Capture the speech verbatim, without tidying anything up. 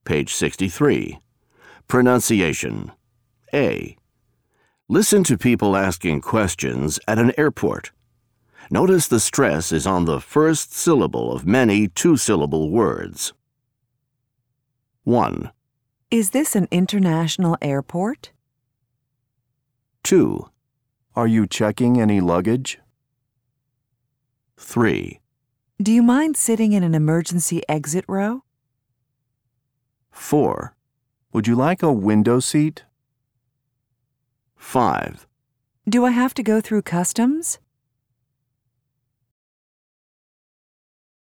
Page sixty-three. Pronunciation. A. Listen to people asking questions at an airport. Notice the stress is on the first syllable of many two-syllable words. one. Is this an international airport? two. Are you checking any luggage? three. Do you mind sitting in an emergency exit row? four. Would you like a window seat? five. Do I have to go through customs?